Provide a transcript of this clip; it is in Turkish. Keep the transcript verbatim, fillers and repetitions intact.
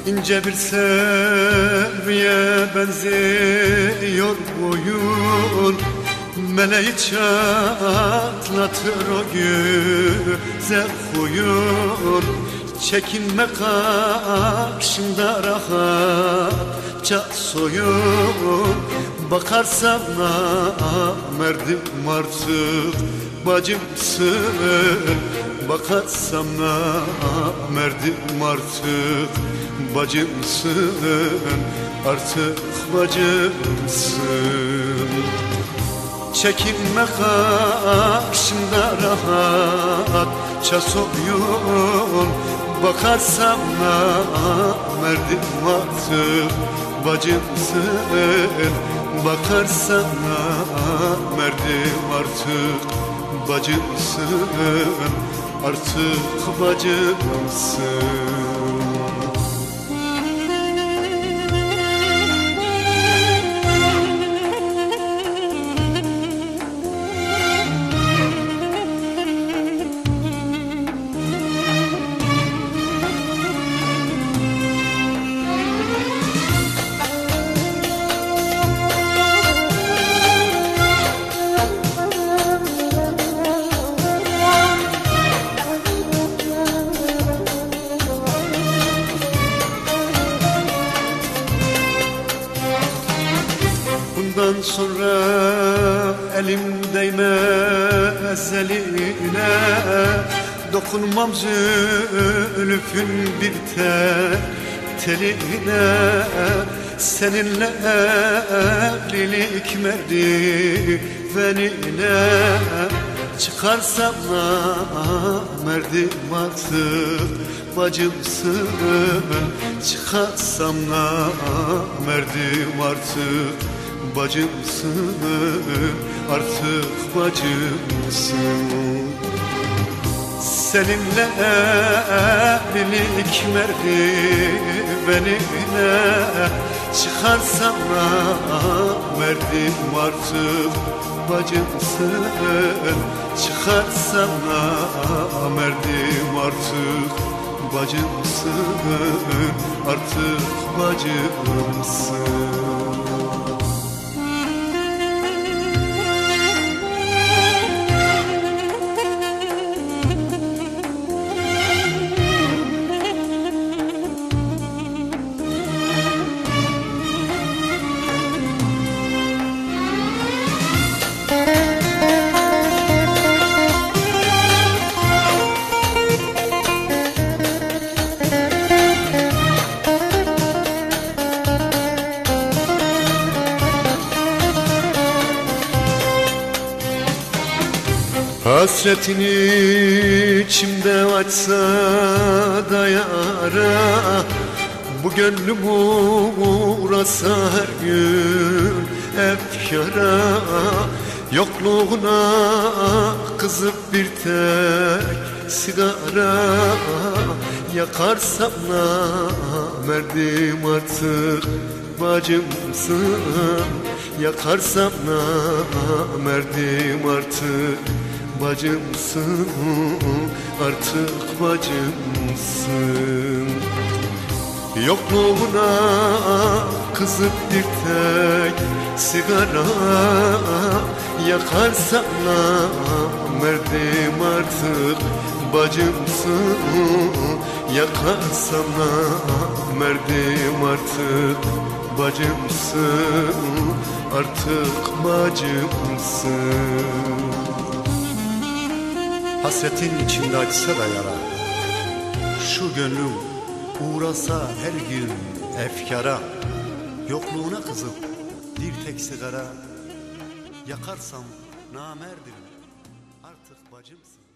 İnce bir serviye benziyor boyun, meleği çatlatır o güzel huyun. Çekinme karşında rahatça soyun, bakarsam namerdim artık bacımsın. Bakarsam namerdim artık bacımsın, artık bacımsın. Çekinme karşımda rahatça soyun, bakarsam namerdim artık bacımsın. Bakarsam namerdim artık bacımsın, artık bacımsın. Bundan sonra elim değmez eline, dokunmam zülfün bir tel teline. Seninle evlilik merdivenine çıkarsam namerdim artık bacımsın. Çıkarsam namerdim artık bacımsın, artık bacımsın. Seninle evlilik merdivenine çıkarsam namerdim artık bacımsın. Çıkarsam namerdim artık bacımsın, artık bacımsın. Hasretin içimde açsa da yara, bu gönlüm uğrasa her gün efkara. Yokluğuna kızıp bir tek sigara yakarsam namerdim artık bacımsın. Yakarsam namerdim artık bacımsın, artık bacımsın. Yokluğuna kızıp bir tek sigara yakarsam namerdim artık bacımsın. Yakarsam namerdim artık bacımsın, artık bacımsın. Hasretin içinde açsa da yara, şu gönlüm uğrasa her gün efkara. Yokluğuna kızıp bir tek sigara yakarsam namerdim artık bacımsın.